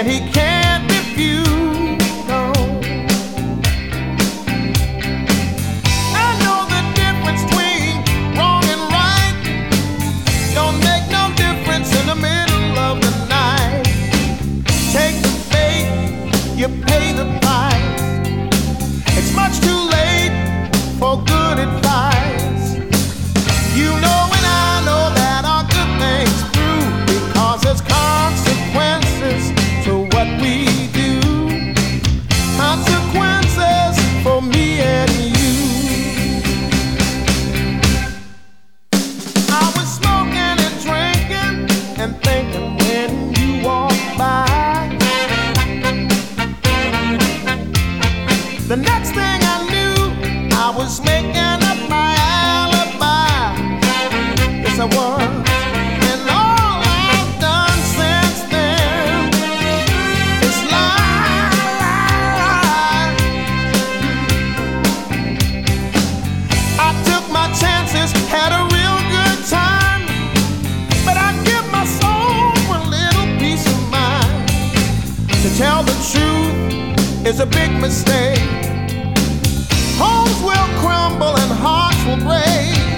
he can't refuse. No. I know the difference between wrong and right. Don't make no difference in the middle of the night. Take the bait, you pay the price. It's much too late for good advice. You know and I know that our good things through, because there's consequences to what we do. Consequences for me and you. I was smoking and drinking and thinking when you walked by. The next thing I knew, I was making up my alibi. Yes, I was. And all I've done since then is lie. I took my chances, had a real good time, but I give my soul for a little peace of mind. To tell the truth is a big mistake. Homes will crumble and hearts will break.